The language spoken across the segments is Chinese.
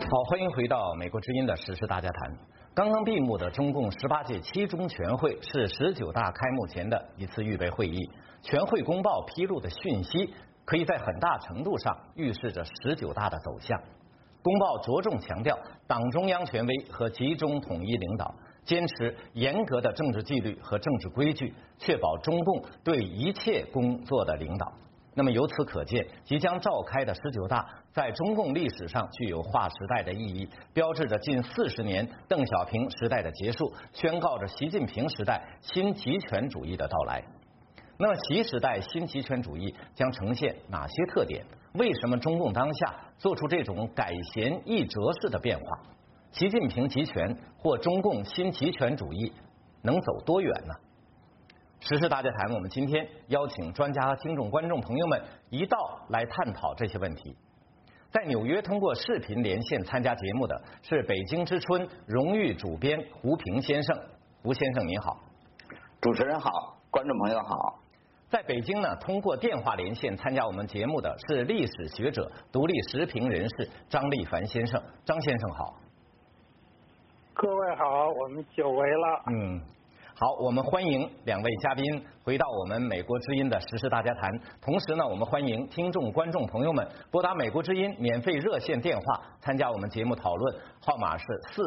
好，欢迎回到美国之音的时事大家谈。刚刚闭幕的中共18届七中全会是19大开幕前的一次预备会议。全会公报披露的讯息，可以在很大程度上预示着19大的走向。公报着重强调党中央权威和集中统一领导，坚持严格的政治纪律和政治规矩，确保中共对一切工作的领导。那么由此可见，即将召开的19大在中共历史上具有划时代的意义，标志着近40年邓小平时代的结束，宣告着习近平时代新集权主义的到来。那么习时代新集权主义将呈现哪些特点？为什么中共当下做出这种改弦易辙式的变化？习近平集权或中共新集权主义能走多远呢？时事大家谈，我们今天邀请专家和听众观众朋友们一道来探讨这些问题。在纽约通过视频连线参加节目的是北京之春荣誉主编胡平先生。胡先生您好。 主持人好，观众朋友好。 在北京呢，通过电话连线参加我们节目的是历史学者、独立时评人士张立凡先生。张先生好。 各位好，我们久违了。 好，我们欢迎两位嘉宾回到我们美国之音的时事大家谈。同时呢，我们欢迎听众观众朋友们拨打美国之音免费热线电话参加我们节目讨论，号码是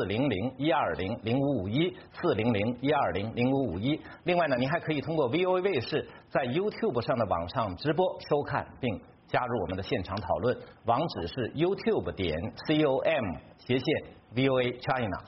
400-120-0551，400-120-0551。另外呢，您还可以通过 VOA 卫视在 YouTube 上的网上直播收看并加入我们的现场讨论，网址是 youtube.com/VOA China。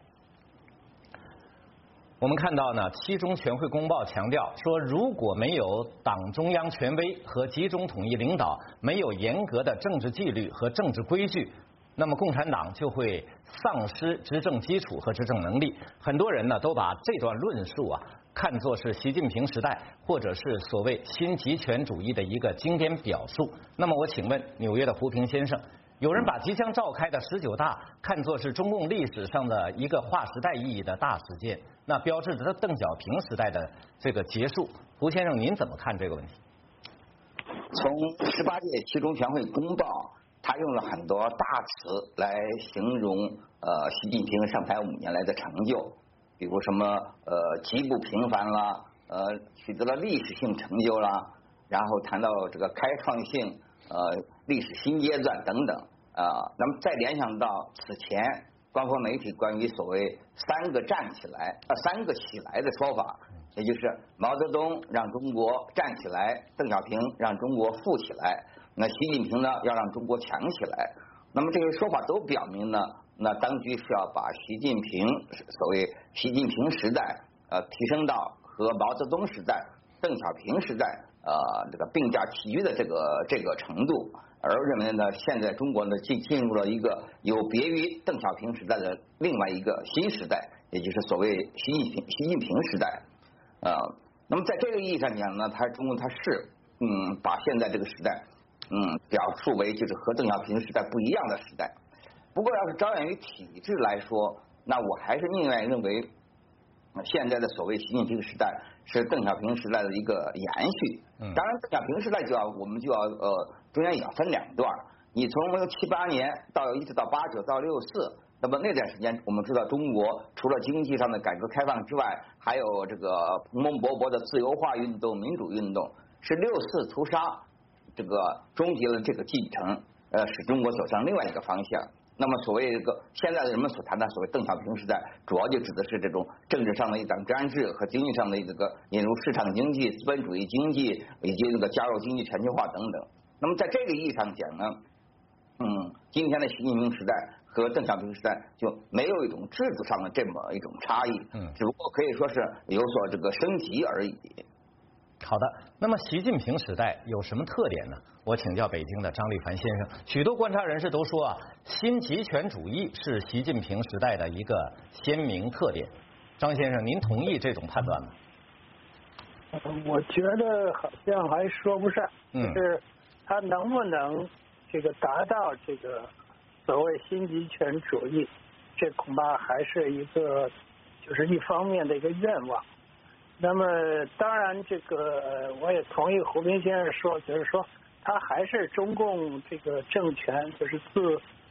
我们看到呢，七中全会公报强调说，如果没有党中央权威和集中统一领导，没有严格的政治纪律和政治规矩，那么共产党就会丧失执政基础和执政能力。很多人呢都把这段论述看作是习近平时代或者是所谓新集权主义的一个经典表述。那么我请问纽约的胡平先生，有人把即将召开的19大看作是中共历史上的一个划时代意义的大事件，那标志着邓小平时代的这个结束。胡先生您怎么看这个问题？ 从18届七中全会公报，他用了很多大词来形容习近平上台5年来的成就，比如什么极不平凡啦，取得了历史性成就啦，然后谈到这个开创性历史新阶段等等那么再联想到此前官方媒体关于所谓3个站起来3个起来的说法，也就是毛泽东让中国站起来，邓小平让中国富起来，那习近平呢要让中国强起来。那么这些说法都表明呢，那当局是要把习近平所谓习近平时代提升到和毛泽东时代、邓小平时代这个并驾齐驱的这个程度，而认为呢，现在中国呢进入了一个有别于邓小平时代的另外一个新时代，也就是所谓习近平时代那么在这个意义上讲呢，中国是把现在这个时代表述为就是和邓小平时代不一样的时代。不过要是着眼于体制来说，那我还是宁愿认为现在的所谓习近平时代是邓小平时代的一个延续。当然邓小平时代我们就要中间也要分2段。你从78年一直到89到64，那么那段时间我们知道中国除了经济上的改革开放之外，还有这个蓬蓬勃勃的自由化运动、民主运动，是6·4屠杀这个终结了这个进程，使中国走向另外一个方向。那么所谓这个现在的人们所谈的所谓邓小平时代，主要就指的是这种政治上的一党专制和经济上的这个引入市场经济、资本主义经济以及这个加入经济全球化等等。那么在这个意义上讲呢，今天的习近平时代和邓小平时代就没有一种制度上的这么一种差异，只不过可以说是有所这个升级而已。 好的，那么习近平时代有什么特点呢？我请教北京的张立凡先生。许多观察人士都说新集权主义是习近平时代的一个鲜明特点。张先生，您同意这种判断吗？ 我觉得好像还说不上，就是他能不能这个达到这个所谓新集权主义，这恐怕还是一个就是一方面的一个愿望。那么当然这个我也同意胡平先生说，就是说他还是中共这个政权就是自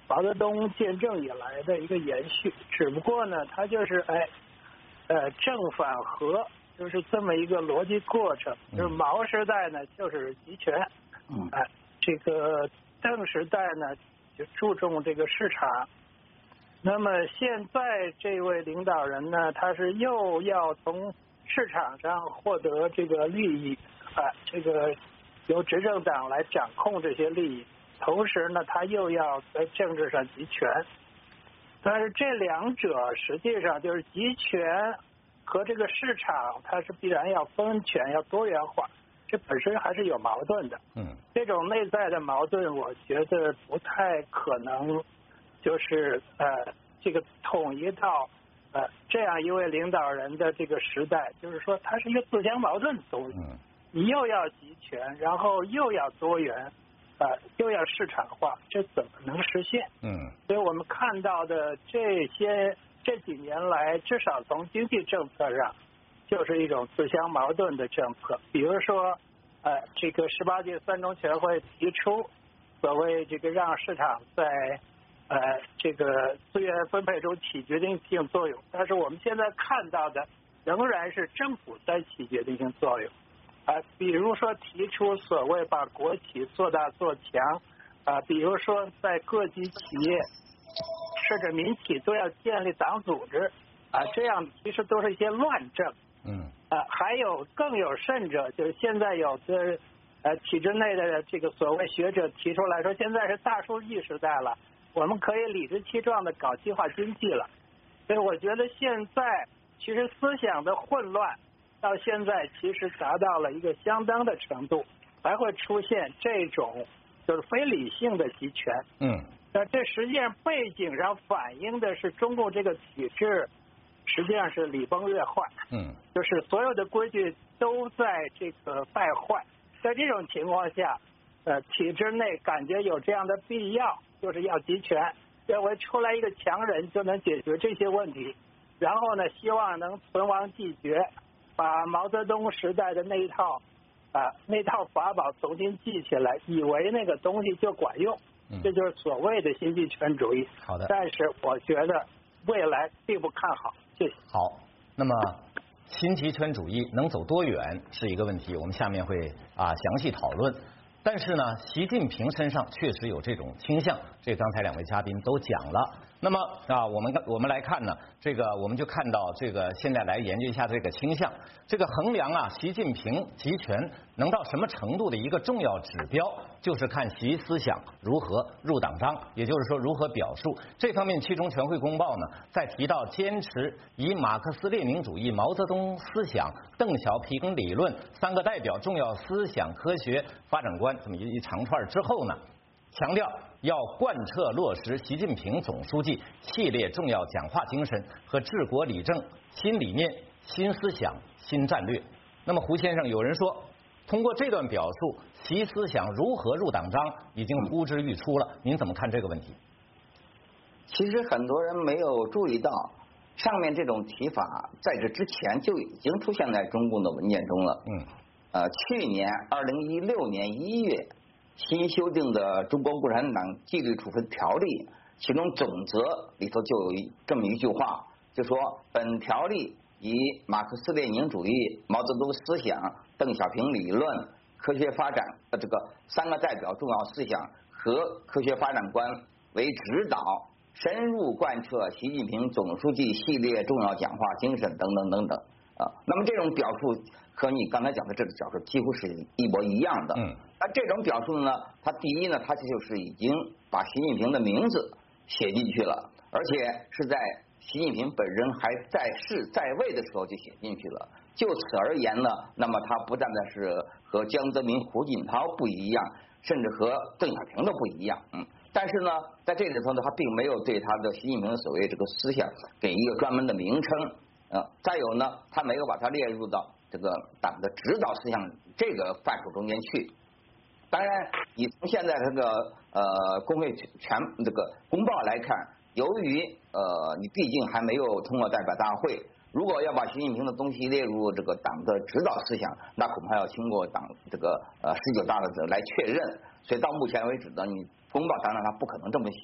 毛泽东建政以来的一个延续，只不过呢，它就是正反合，就是这么一个逻辑过程。就是毛时代呢就是集权，这个邓时代呢就注重这个市场。那么现在这位领导人呢，他是又要从市场上获得这个利益，这个由执政党来掌控这些利益，同时呢，他又要在政治上集权。但是这两者实际上就是集权和这个市场，它是必然要分权、要多元化，这本身还是有矛盾的。这种内在的矛盾，我觉得不太可能，就是这个统一到这样一位领导人的这个时代，就是说它是一个自相矛盾的东西。你又要集权，然后又要多元，又要市场化，这怎么能实现？所以我们看到的这几年来，至少从经济政策上，就是一种自相矛盾的政策。比如说，这个18届三中全会提出所谓这个让市场在这个资源分配中起决定性作用，但是我们现在看到的仍然是政府在起决定性作用。比如说提出所谓把国企做大做强，比如说在各级企业甚至民企都要建立党组织，这样其实都是一些乱政。还有更有甚者，就是现在有的体制内的这个所谓学者提出来说，现在是大数据时代了，我们可以理直气壮的搞计划经济了。所以我觉得现在其实思想的混乱到现在其实达到了一个相当的程度，才会出现这种就是非理性的集权。那这实际上背景上反映的是中共这个体制实际上是礼崩乐坏。就是所有的规矩都在这个败坏。在这种情况下，体制内感觉有这样的必要，就是要集权，认为出来一个强人就能解决这些问题，然后呢，希望能存亡继绝，把毛泽东时代的那一套法宝重新记起来，以为那个东西就管用，这就是所谓的新集权主义。 好的， 但是我觉得未来并不看好。谢谢。 好，那么新集权主义能走多远是一个问题，我们下面会详细讨论。但是呢，习近平身上确实有这种倾向，这刚才两位嘉宾都讲了。那么我们来看呢，这个我们就看到这个现在来研究一下这个倾向，这个衡量习近平集权能到什么程度的一个重要指标，就是看习思想如何入党章，也就是说如何表述。这方面七中全会公报呢，在提到坚持以马克思列宁主义、毛泽东思想、邓小平理论三个代表重要思想科学发展观这么一长串之后呢，强调要贯彻落实习近平总书记系列重要讲话精神和治国理政新理念、新思想、新战略。那么胡先生，有人说通过这段表述，习思想如何入党章已经呼之欲出了，您怎么看这个问题？ 其实很多人没有注意到，上面这种提法在这之前就已经出现在中共的文件中了。去年2016年1月新修订的《中国共产党纪律处分条例》，其中总则里头就有这么一句话，就说本条例以马克思列宁主义、毛泽东思想、邓小平理论、科学发展这个三个代表重要思想和科学发展观为指导，深入贯彻习近平总书记系列重要讲话精神等等等等。那么这种表述和你刚才讲的这个表述几乎是一模一样的。那这种表述呢，它第一呢，它就是已经把习近平的名字写进去了，而且是在习近平本人还在位的时候就写进去了。就此而言呢，那么他不但是和江泽民、胡锦涛不一样，甚至和邓小平都不一样。但是呢，在这里头呢，他并没有对他的习近平的所谓这个思想给一个专门的名称。再有呢，他没有把它列入到这个党的指导思想这个范畴中间去。当然，你从现在这个工会这个公报来看，由于你毕竟还没有通过代表大会，如果要把习近平的东西列入这个党的指导思想，那恐怕要经过党这个19大的来确认。所以到目前为止呢，你公报当然它不可能这么写。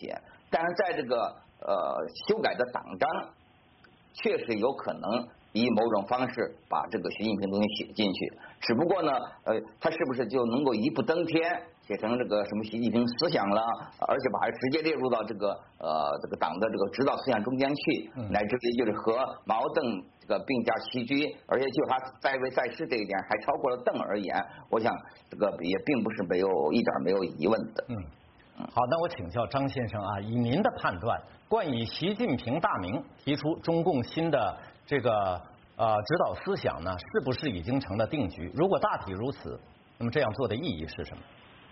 但是在这个修改的党章，确实有可能以某种方式把这个习近平东西写进去。只不过呢，他是不是就能够一步登天，写成这个什么习近平思想了，而且把它直接列入到这个党的这个指导思想中间去，乃至于就是和毛邓这个并驾齐驱，而且就他在位在世这一点还超过了邓而言，我想这个也并不是一点没有疑问的。 好，那我请教张先生啊，以您的判断，冠以习近平大名提出中共新的这个指导思想呢，是不是已经成了定局？如果大体如此，那么这样做的意义是什么？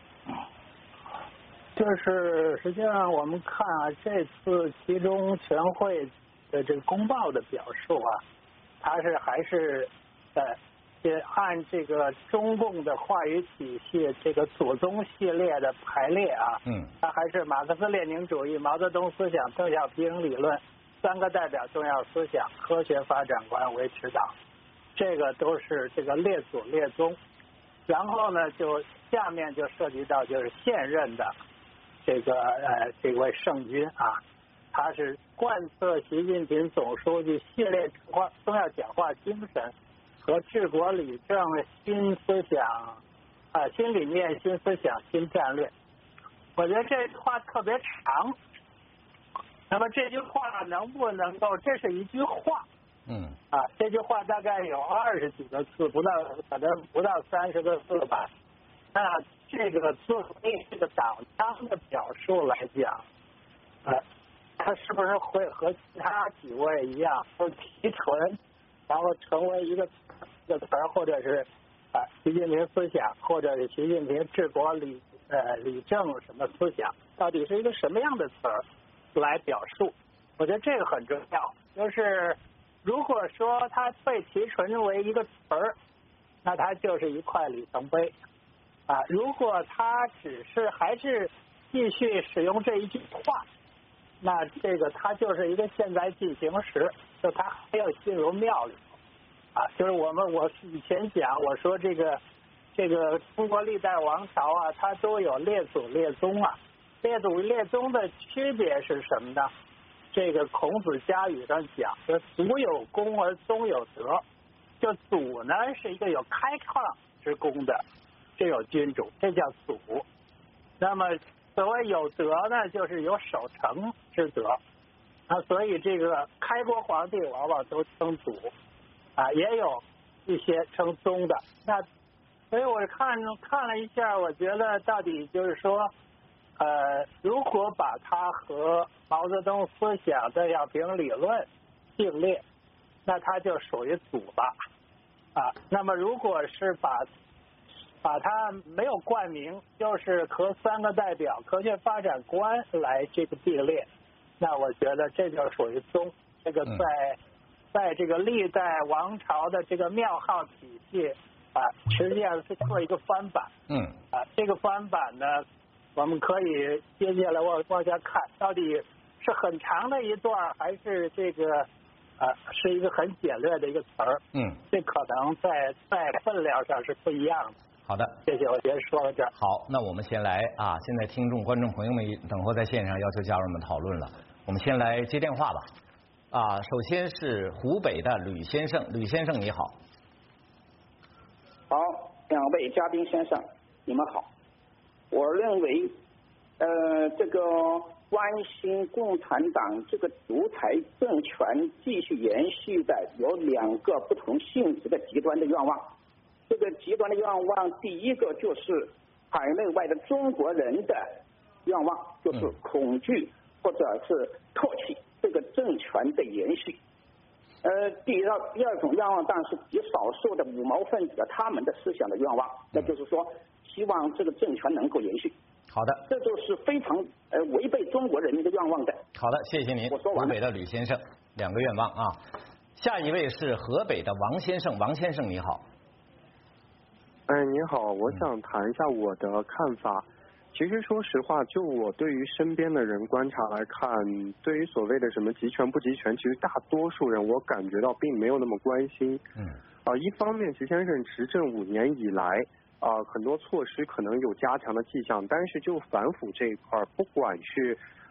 就是实际上我们看啊，这次集中全会的这个公报的表述啊，它还是按这个中共的话语体系这个祖宗系列的排列啊，它还是马克思列宁主义、毛泽东思想、邓小平理论三个代表重要思想、科学发展观为指导，这个都是这个列祖列宗。然后呢，就下面就涉及到就是现任的这位圣君啊，他是贯彻习近平总书记系列重要讲话精神和治国理政新思想新理念、新思想、新战略。我觉得这句话特别长，那么这句话能不能够，这是一句话，这句话大概有20几个字，可能不到30个字吧。那这个作为这个党章的表述来讲，他是不是会和其他几位一样，都提纯，然后成为一个词儿，或者是习近平思想，或者是习近平治国理政什么思想，到底是一个什么样的词儿来表述？我觉得这个很重要。就是如果说它被提纯为一个词儿，那它就是一块里程碑。如果他还是继续使用这一句话，那这个他就是一个现在进行时，就他还要进入庙里就是我以前讲，我说这个中国历代王朝啊，它都有列祖列宗啊，列祖列宗的区别是什么呢？这个孔子家语上讲，就祖有功而宗有德，就祖呢是一个有开创之功的这种君主，这叫祖。那么所谓有德呢，就是有守成之德。所以这个开国皇帝往往都称祖也有一些称宗的。那所以我看了一下，我觉得到底就是说，如果把它和毛泽东思想、邓小平理论并列，那它就属于祖了那么如果是把它没有冠名，就是和3个代表科学发展观来这个并列，那我觉得这就属于宗。这个在这个历代王朝的这个庙号体系实际上是做一个翻版。这个翻版呢，我们可以接下来往下看，到底是很长的一段，还是这个是一个很简略的一个词儿。这可能在分量上是不一样的。 好的， 谢谢，我先说到这儿。 好，那我们先来现在听众观众朋友们等会在线上要求加入我们讨论了，我们先来接电话吧。首先是湖北的吕先生，吕先生你好。 好，两位嘉宾先生，你们好。我认为，这个关心共产党这个独裁政权继续延续的有2个不同性质的极端的愿望。这个极端的愿望，第一个就是海内外的中国人的愿望，就是恐惧或者是唾弃这个政权的延续。第二种愿望，当然是极少数的五毛分子他们的思想的愿望，那就是说希望这个政权能够延续。 好的， 这就是非常违背中国人民的愿望的。 好的，谢谢您。 我说完了。 湖北的吕先生2个愿望下一位是河北的王先生，王先生你好。 你好，我想谈一下我的看法。其实说实话，就我对于身边的人观察来看，对于所谓的什么集权不集权，其实大多数人我感觉到并没有那么关心。一方面习先生执政5年以来很多措施可能有加强的迹象，但是就反腐这一块，不管是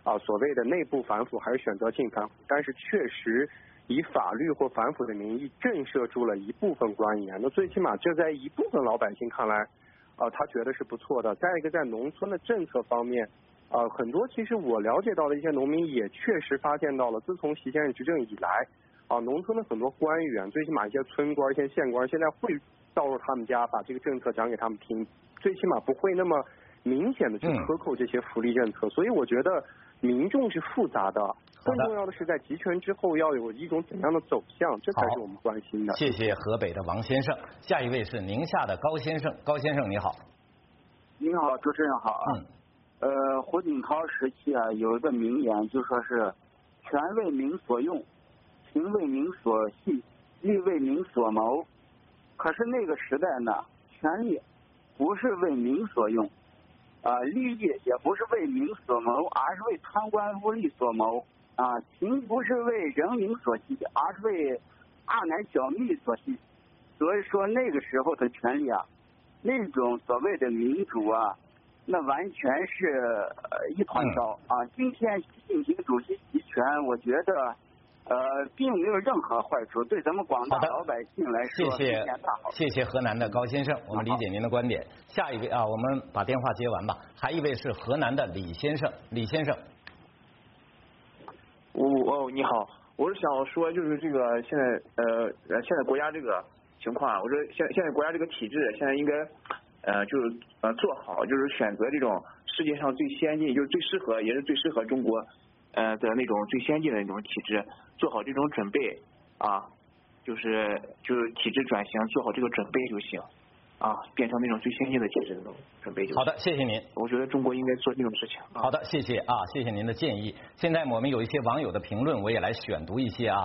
所谓的内部反腐还是选择性反腐，但是确实以法律或反腐的名义震慑住了一部分官员。那最起码这在一部分老百姓看来，他觉得是不错的。再一个，在农村的政策方面，很多其实我了解到的一些农民也确实发现到了，自从习先生执政以来，农村的很多官员，最起码一些村官、一些县官，现在会到入他们家，把这个政策讲给他们听，最起码不会那么明显的去克扣这些福利政策。所以我觉得民众是复杂的，更重要的是在集权之后要有一种怎样的走向，这才是我们关心的。 谢谢河北的王先生，下一位是宁夏的高先生。高先生你好。 你好，主持人好啊。胡锦涛时期啊，有一个名言，就说是权为民所用，情为民所系，利为民所谋。可是那个时代呢，权力不是为民所用，利益也不是为民所谋，而是为贪官污吏所谋。情不是为人民所系，而是为二奶小蜜所系。所以说那个时候的权力啊，那种所谓的民主啊，那完全是一团糟啊！今天习近平主席集权，我觉得并没有任何坏处，对咱们广大老百姓来说， 谢谢河南的高先生，我们理解您的观点。下一位我们把电话接完吧。还一位是河南的李先生，李先生。 你好，我是想说，就是这个现在国家这个情况，我说现在国家这个体制现在应该就是做好，就是选择这种世界上最先进，就是也是最适合中国的那种最先进的那种体制，做好这种准备就是体制转型做好这个准备就行变成那种最先进的体制的那种准备就行。 好的，谢谢您。 我觉得中国应该做这种事情。 好的，谢谢谢谢您的建议。现在我们有一些网友的评论，我也来选读一些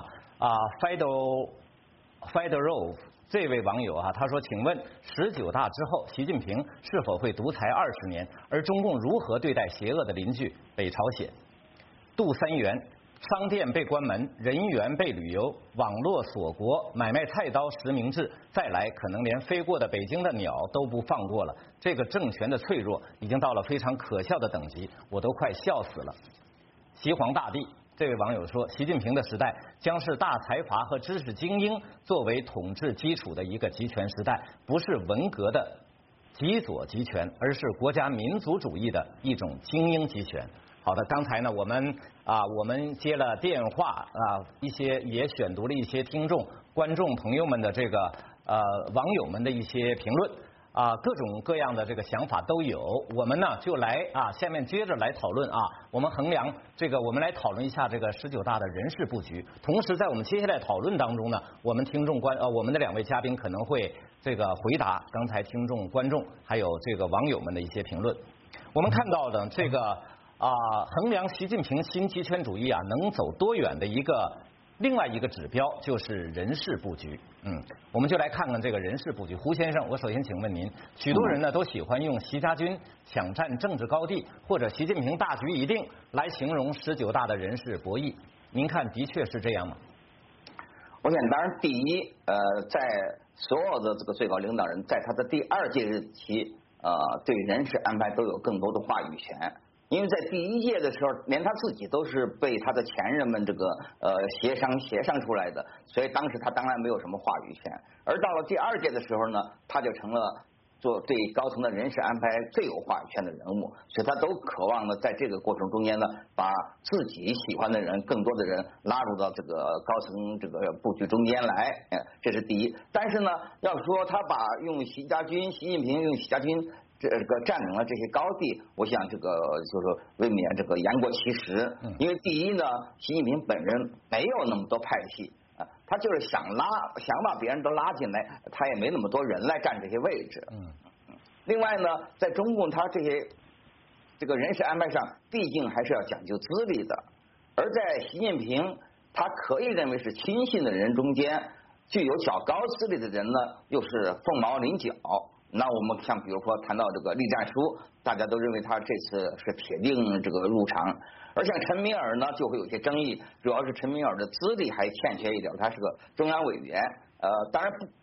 Federov 这位网友他说，请问19大之后，习近平是否会独裁20年？而中共如何对待邪恶的邻居北朝鲜？杜三元，商店被关门，人员被旅游，网络锁国，买卖菜刀实名制，再来可能连飞过的北京的鸟都不放过了。这个政权的脆弱已经到了非常可笑的等级，我都快笑死了。西皇大帝，这位网友说，习近平的时代将是大财阀和知识精英作为统治基础的一个集权时代，不是文革的极左集权，而是国家民族主义的一种精英集权。好的，刚才呢我们接了电话一些也选读了一些观众朋友们的这个网友们的一些评论各种各样的这个想法都有。我们呢就来下面接着来讨论我们衡量这个，我们来讨论一下这个19大的人事布局。同时在我们接下来讨论当中呢，我们我们的2位嘉宾可能会这个回答刚才听众、观众还有这个网友们的一些评论。我们看到的这个衡量习近平新集权主义能走多远的另外一个指标就是人事布局。我们就来看看这个人事布局。胡先生，我首先请问您，许多人呢都喜欢用习家军抢占政治高地或者习近平大局已定来形容19大的人事博弈，您看的确是这样吗？ 我想，当然第一，在所有的这个最高领导人在他的第2届任期对人事安排都有更多的话语权。因为在第1届的时候，连他自己都是被他的前人们这个协商出来的，所以当时他当然没有什么话语权。而到了第2届的时候呢，他就成了对高层的人事安排最有话语权的人物，所以他都渴望呢，在这个过程中间呢，把自己喜欢的人、更多的人拉入到这个高层这个布局中间来，这是第一。但是呢，要说他用习近平用习家军这个占领了这些高地，我想这个就是未免这个言过其实。因为第一呢，习近平本人没有那么多派系他就是想把别人都拉进来，他也没那么多人来占这些位置。另外呢，在中共他这个人事安排上，毕竟还是要讲究资历的，而在习近平他可以认为是亲信的人中间，具有较高资历的人呢，又是凤毛麟角。那我们像比如说谈到这个栗战书，大家都认为他这次是铁定这个入场，而像陈敏尔呢就会有些争议，主要是陈敏尔的资历还欠缺一点，他是个中央委员，当然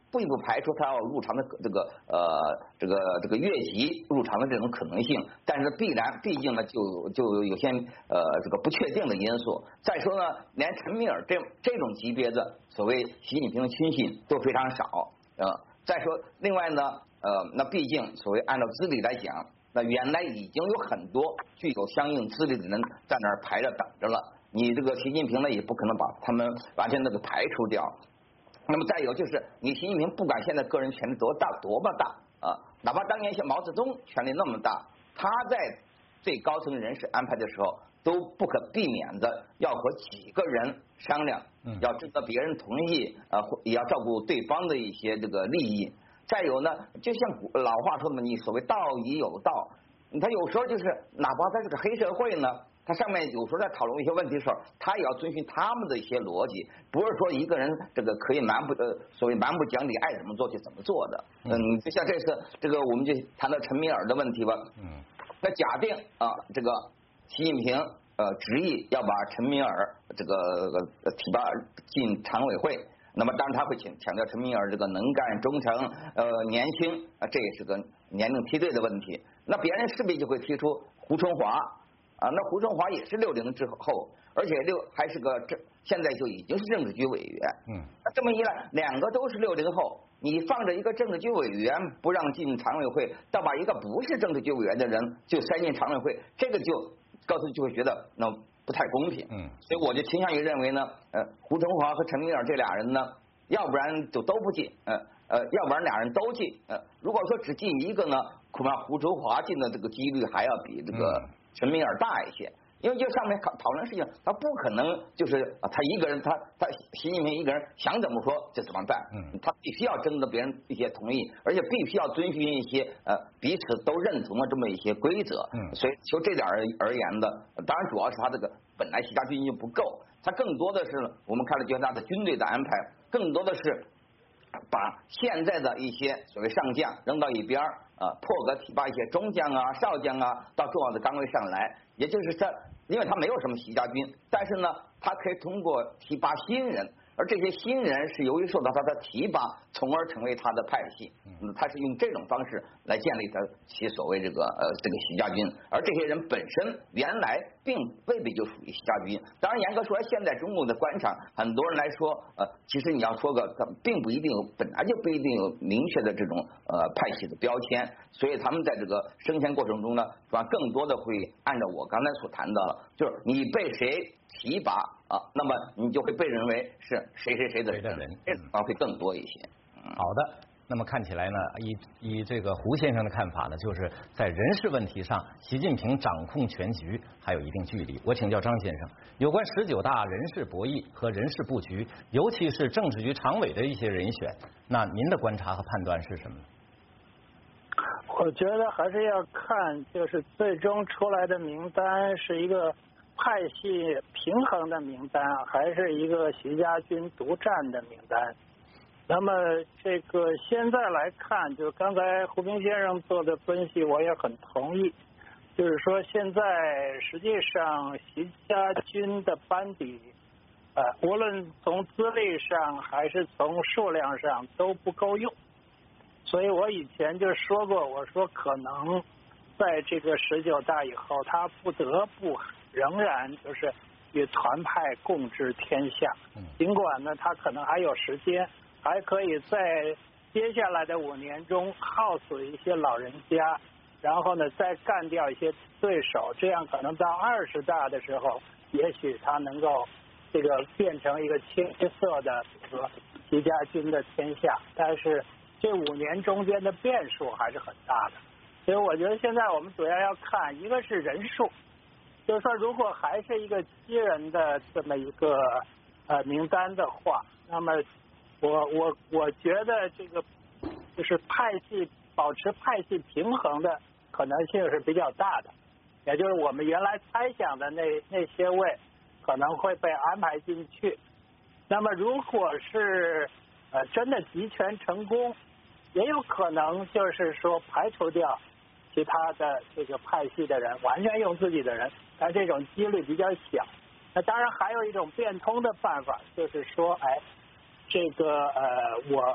并不排除他要入常的这个越级入常的这种可能性，但是毕竟呢就有些这个不确定的因素。再说呢，连陈敏尔这种级别的所谓习近平的亲信都非常少再说另外呢那毕竟所谓按照资历来讲，那原来已经有很多具有相应资历的人在那儿排着等着了，你这个习近平呢也不可能把他们完全给排除掉。那么再有就是你习近平不管现在个人权力多么大哪怕当年像毛泽东权力那么大，他在最高层人士安排的时候都不可避免的要和几个人商量，要征得别人同意也要照顾对方的一些这个利益。再有呢，就像老话说的，你所谓道义有道，他有时候就是哪怕他是个黑社会呢，他上面有时候在讨论一些问题的时候，他也要遵循他们的一些逻辑，不是说一个人这个可以所谓蛮不讲理，爱怎么做就怎么做的。就像这次这个我们就谈到陈敏尔的问题吧。那假定这个习近平执意要把陈敏尔这个提拔进常委会。那么当然他会强调陈敏尔这个能干忠诚年轻这也是个年龄梯队的问题。那别人势必就会提出胡春华那胡春华也是60之后，而且还是个现在就已经是政治局委员。那这么一来，两个都是60后，你放着一个政治局委员不让进常委会，倒把一个不是政治局委员的人就塞进常委会，这个就高层就会觉得那不太公平。所以我就倾向于认为呢，胡春华和陈敏尔这俩人呢，要不然就都不进，要不然俩人都进。如果说只进一个呢，恐怕胡春华进的这个几率还要比这个陈敏尔大一些。因为就上面讨论事情，他不可能就是他一个人，他习近平一个人想怎么说就怎么办。他必须要征得别人一些同意，而且必须要遵循一些彼此都认同的这么一些规则。所以就这点而言的，当然主要是他这个本来习家军就不够，他更多的是我们看了就是他的军队的安排，更多的是把现在的一些所谓上将扔到一边破格提拔一些中将少将到重要的岗位上来，也就是因为他没有什么习家军，但是呢他可以通过提拔新人，而这些新人是由于受到他的提拔，从而成为他的派系。他是用这种方式来建立他其所谓这个习家军，而这些人本身原来并未必就属于习家军。当然严格说来，现在中共的官场很多人来说其实你要说他并不一定本来就不一定有明确的这种派系的标签，所以他们在这个升迁过程中呢，更多的会按照我刚才所谈到的，就是你被谁提拔那么你就会被认为是谁的人，这种会更多一些。 好的，那么看起来呢，以这个胡先生的看法呢，就是在人事问题上，习近平掌控全局还有一定距离。我请教张先生，有关19大人事博弈和人事布局，尤其是政治局常委的一些人选，那您的观察和判断是什么呢？ 我觉得还是要看，就是最终出来的名单是一个派系平衡的名单，还是一个习家军独占的名单。那么这个现在来看，就刚才胡平先生做的分析，我也很同意。就是说，现在实际上习家军的班底，无论从资历上还是从数量上都不够用。所以我以前就说过，我说可能在这个19大以后，他不得不仍然就是与团派共治天下。尽管呢，他可能还有时间。还可以在接下来的5年中耗死一些老人家，然后呢再干掉一些对手，这样可能到20大的时候，也许他能够这个变成一个清色的这个习家军的天下。但是这5年中间的变数还是很大的，所以我觉得现在我们主要看一个是人数，就是说如果还是一个7人的这么一个名单的话，那么我觉得这个就是保持派系平衡的可能性是比较大的，也就是我们原来猜想的那些位可能会被安排进去。那么如果是真的集权成功，也有可能就是说排除掉其他的这个派系的人，完全用自己的人，但这种几率比较小。那当然还有一种变通的办法，就是说这个我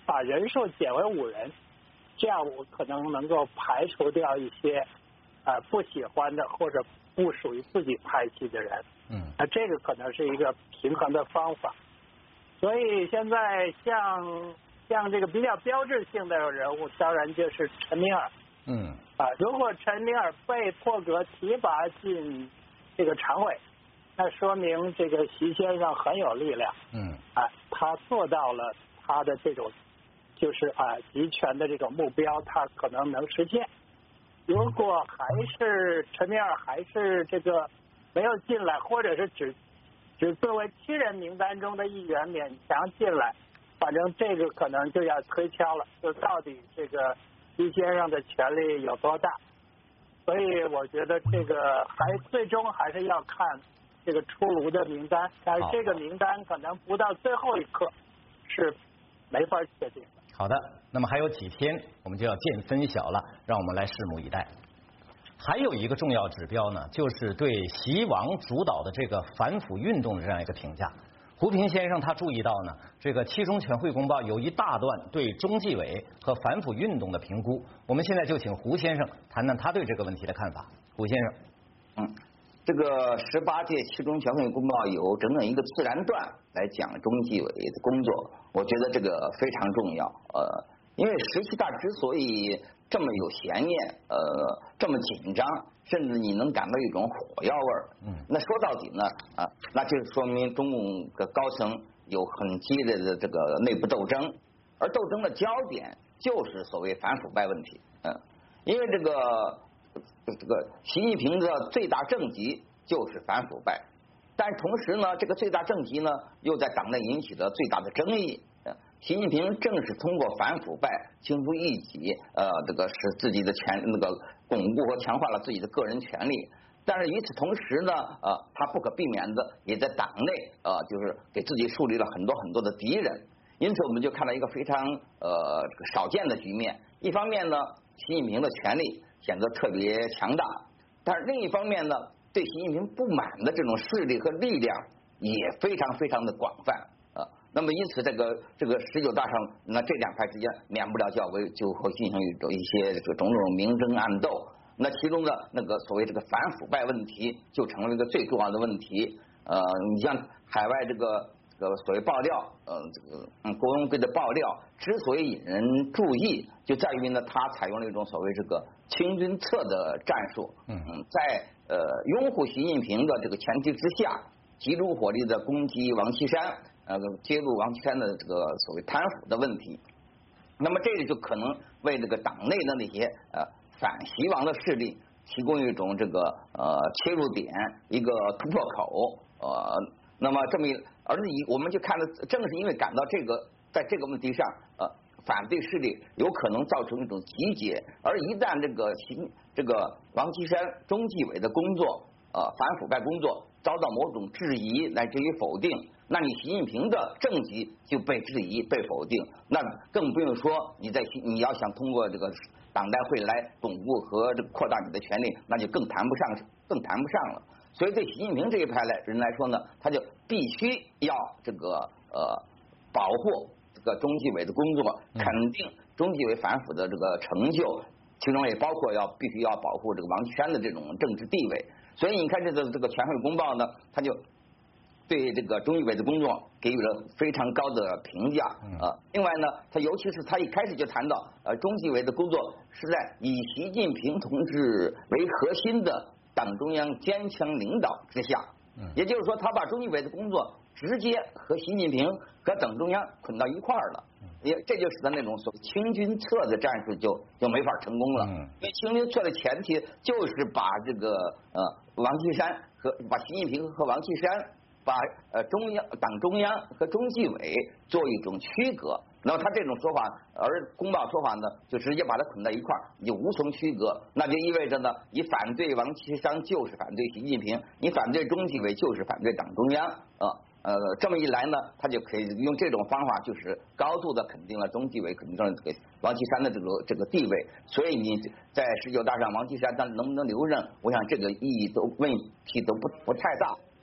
把人数减为5人，这样我可能能够排除掉一些不喜欢的或者不属于自己派系的人。那这个可能是一个平衡的方法。所以现在像这个比较标志性的人物，当然就是陈明尔。如果陈明尔被破格提拔进这个常委，那说明这个习先生很有力量。他做到了他的这种就是集权的这种目标，他可能能实现。如果还是陈明尔还是这个没有进来，或者是只作为7人名单中的一员勉强进来，反正这个可能就要推敲了，就到底这个习先生的权力有多大。所以我觉得这个最终还是要看这个出炉的名单，但是这个名单可能不到最后一刻是没法确定的。 好的，那么还有几天我们就要见分晓了，让我们来拭目以待。还有一个重要指标呢，就是对习王主导的这个反腐运动的这样一个评价。胡平先生他注意到呢，这个7中全会公报有一大段对中纪委和反腐运动的评估。我们现在就请胡先生谈谈他对这个问题的看法。胡先生， 这个18届7中全会公报有整整一个自然段来讲中纪委的工作，我觉得这个非常重要。因为17大之所以这么有悬念，这么紧张，甚至你能感到一种火药味儿。那说到底呢，那就是说明中共的高层有很激烈的这个内部斗争，而斗争的焦点就是所谓反腐败问题。因为这个习近平的最大政绩就是反腐败，但同时呢，这个最大政绩呢又在党内引起了最大的争议。习近平正是通过反腐败轻出一己，这个使自己的巩固和强化了自己的个人权利。但是与此同时呢，他不可避免的也在党内就是给自己树立了很多很多的敌人。因此我们就看到一个非常少见的局面。一方面呢，习近平的权力显得特别强大，但是另一方面呢，对习近平不满的这种势力和力量也非常非常的广泛。那么因此这个19大上，那这2派之间免不了就会进行一些这个种种明争暗斗。那其中的那个所谓这个反腐败问题就成了一个最重要的问题。你像海外这个所谓爆料，郭文贵的爆料之所以引人注意，就在于呢，他采用了一种所谓这个清君侧的战术。在拥护习近平的这个前提之下，集中火力的攻击王岐山。揭露王岐山的这个所谓贪腐的问题，那么这个就可能为这个党内的那些反习王的势力提供一种这个切入点，一个突破口。那么而我们就看到，正是因为感到在这个问题上，反对势力有可能造成一种集结，而一旦这个王岐山中纪委的工作，反腐败工作遭到某种质疑乃至于否定，那你习近平的政绩就被质疑被否定，那更不用说你要想通过这个党代会来巩固和扩大你的权利，那就更谈不上了。所以对习近平这一派人来说呢，他就必须要这个保护这个中纪委的工作，肯定中纪委反腐的这个成就，其中也包括必须要保护这个王岐山的这种政治地位。所以你看这个全会公报呢，他就对这个中纪委的工作给予了非常高的评价。另外呢，尤其是他一开始就谈到，中纪委的工作是在以习近平同志为核心的党中央坚强领导之下。也就是说，他把中纪委的工作直接和习近平和党中央捆到一块儿了。这就使得那种所谓清君侧的战术就没法成功了。因为清君侧的前提就是把这个王岐山把习近平和王岐山，把党中央和中纪委做一种区隔。那么他这种说法，而公报说法呢，就直接把它捆在一块儿，你就无从区隔。那就意味着呢，你反对王岐山就是反对习近平，你反对中纪委就是反对党中央。这么一来呢，他就可以用这种方法，就是高度的肯定了中纪委，肯定了这个王岐山的这个地位。所以你在19大上，王岐山他能不能留任，我想这个问题都不太大。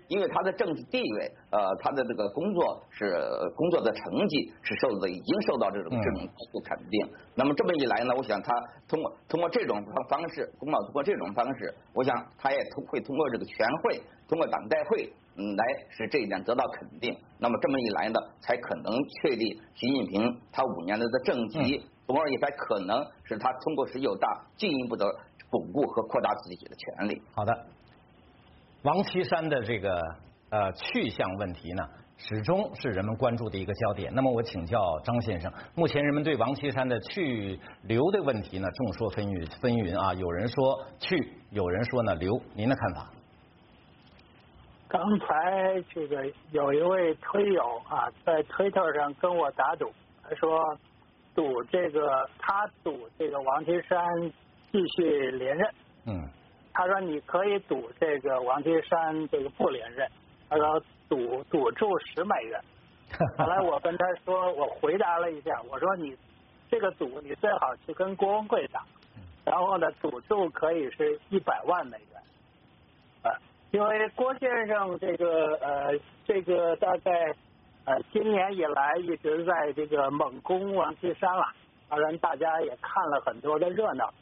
因为他的政治地位，他的这个工作的成绩已经受到这种高度肯定。那么这么一来呢，我想他通过这种方式，公报通过这种方式，我想他也会通过这个全会，通过党代会，来使这一点得到肯定。那么这么一来呢，才可能确立习近平他5年来的政绩，从而也才可能使他通过19大进一步的巩固和扩大自己的权利。 好的，王岐山的这个去向问题呢，始终是人们关注的一个焦点。那么我请教张先生，目前人们对王岐山的去留的问题呢，众说纷纭啊，有人说去，有人说呢留，您的看法？ 刚才这个有一位推友啊，在推特上跟我打赌，他说他赌这个王岐山继续连任。他说你可以赌这个王岐山这个不连任，他说赌注10美元。后来我跟他说，我回答了一下，我说你这个赌你最好去跟郭文贵打，然后呢赌注可以是100万美元。因为郭先生这个大概今年以来一直在这个猛攻王岐山了，当然大家也看了很多的热闹。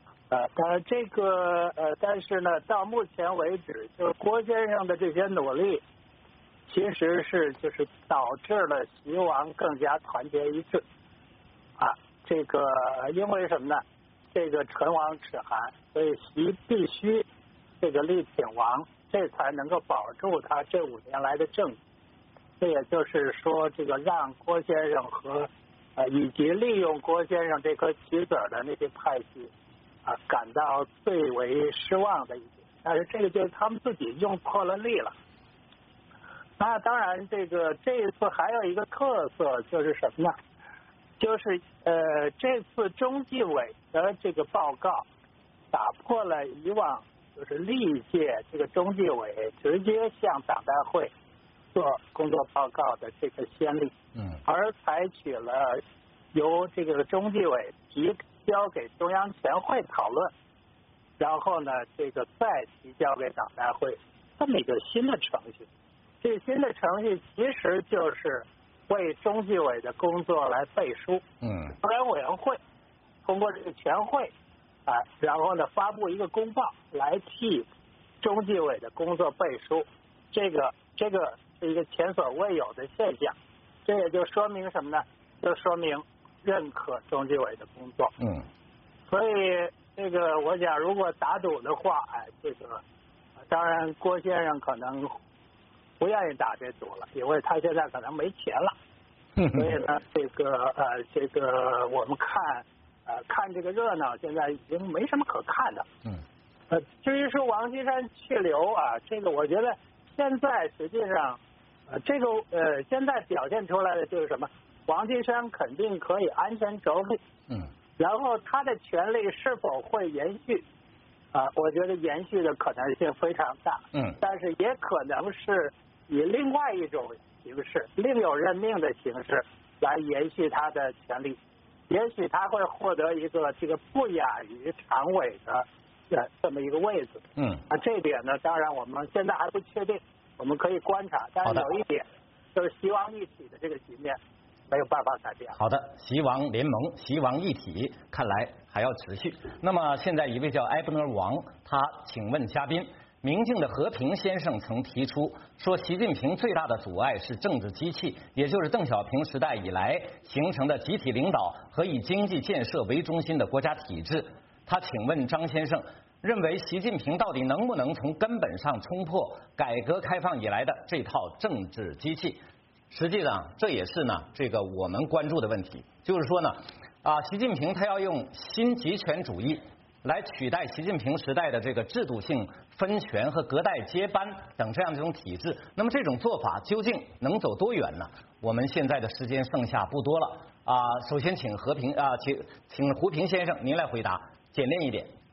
但是呢，到目前为止，就是郭先生的这些努力，其实是就是导致了习王更加团结一致。这个因为什么呢？这个唇亡齿寒，所以习必须这个力挺王，这才能够保住他这5年来的政绩。这也就是说，这个让郭先生和以及利用郭先生这颗棋子的那些派系感到最为失望的一点。但是这个就是他们自己用错了力了。那当然，这一次还有一个特色就是什么呢？就是这次中纪委的这个报告打破了以往就是历届这个中纪委直接向党代会做工作报告的这个先例，而采取了由这个中纪委提交给中央全会讨论，然后呢这个再提交给党代会这么一个新的程序。这个新的程序其实就是为中纪委的工作来背书。中央委员会通过这个全会然后呢发布一个公报来替中纪委的工作背书。这个是一个前所未有的现象。这也就说明什么呢？就说明认可中纪委的工作。所以这个我想，如果打赌的话，这个当然郭先生可能不愿意打这赌了，因为他现在可能没钱了。所以呢，这个我们看这个热闹，现在已经没什么可看的。至于说王岐山去留这个我觉得现在实际上现在表现出来的就是什么？王岐山肯定可以安全着陆。然后他的权力是否会延续？我觉得延续的可能性非常大。但是也可能是以另外一种形式，另有任命的形式来延续他的权利。也许他会获得一个这个不亚于常委的这么一个位置。这一点呢，当然我们现在还不确定，我们可以观察。但是有一点，就是习王一体的这个局面没有办法改变。 好的，习王联盟、习王一体，看来还要持续。那么现在一位叫埃布纳王，他请问嘉宾，明镜的和平先生曾提出说，习近平最大的阻碍是政治机器，也就是邓小平时代以来形成的集体领导和以经济建设为中心的国家体制。他请问张先生，认为习近平到底能不能从根本上冲破改革开放以来的这套政治机器？实际上这也是呢这个我们关注的问题，就是说呢习近平他要用新集权主义来取代习近平时代的这个制度性分权和隔代接班等这样一种体制。那么这种做法究竟能走多远呢？我们现在的时间剩下不多了首先请胡平先生您来回答，简练一点。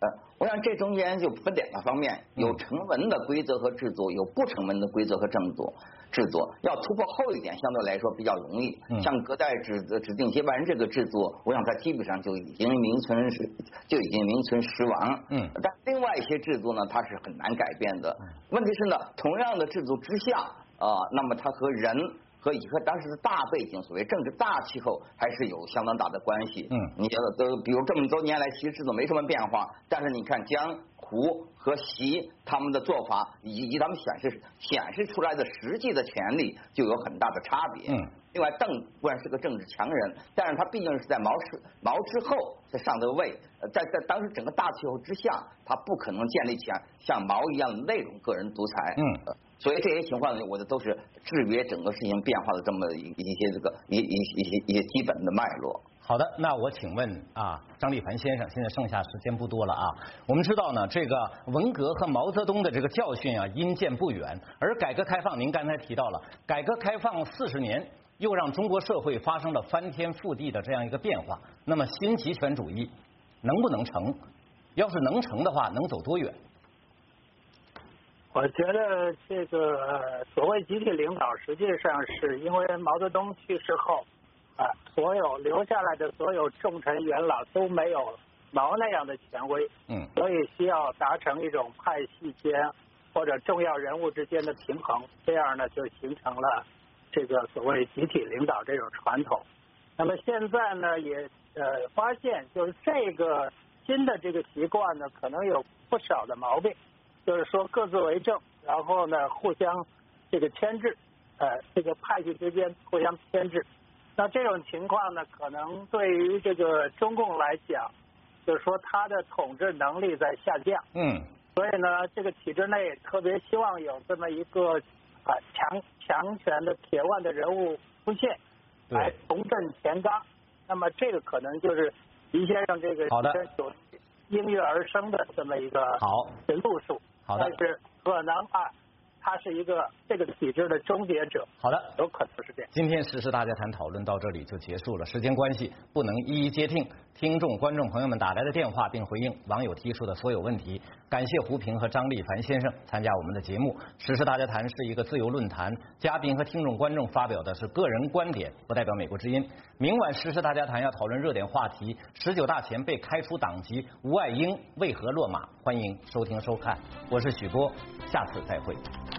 我想这中间就分2个方面，有成文的规则和制度，有不成文的规则和制度。要突破厚一点，相对来说比较容易。像隔代指定接班人这个制度，我想它基本上就已经名存实亡。但另外一些制度呢，它是很难改变的。问题是呢，同样的制度之下那么它和人和当时的大背景，所谓政治大气候，还是有相当大的关系。你比如这么多年来，其实制度没什么变化，但是你看江胡和习他们的做法，以及他们显示出来的实际的权利，就有很大的差别。另外，邓虽然是个政治强人，但是他毕竟是在毛之后才上的位，在当时整个大气候之下，他不可能建立起像毛一样的那种个人独裁。所以这些情况呢，我的都是制约整个事情变化的这么一些基本的脉络。 好的，那我请问张立凡先生，现在剩下时间不多了我们知道呢，这个文革和毛泽东的这个教训因见不远，而改革开放，您刚才提到了，改革开放40年，又让中国社会发生了翻天覆地的这样一个变化。那么新极权主义能不能成？要是能成的话，能走多远？ 我觉得这个所谓集体领导，实际上是因为毛泽东去世后，所有留下来的所有重臣元老都没有毛那样的权威，所以需要达成一种派系间或者重要人物之间的平衡，这样呢就形成了这个所谓集体领导这种传统。那么现在呢也发现，就是这个新的这个习惯呢，可能有不少的毛病。就是说各自为政，然后呢互相这个牵制，这个派系之间互相牵制。那这种情况呢，可能对于这个中共来讲，就是说他的统治能力在下降。所以呢，这个体制内特别希望有这么一个强权的铁腕的人物出现，来重振前纲。那么这个可能就是习先生这个应运而生的这么一个路数。但是可能他是一个这个体制的终结者。 好的， 有可能是这样。 今天时事大家谈讨论到这里就结束了，时间关系不能一一接听听众观众朋友们打来的电话，并回应网友提出的所有问题。感谢胡平和张立凡先生参加我们的节目。时事大家谈是一个自由论坛，嘉宾和听众观众发表的是个人观点，不代表美国之音。明晚时事大家谈要讨论热点话题：19大前被开除党籍吴爱英为何落马？欢迎收听收看，我是许波，下次再会。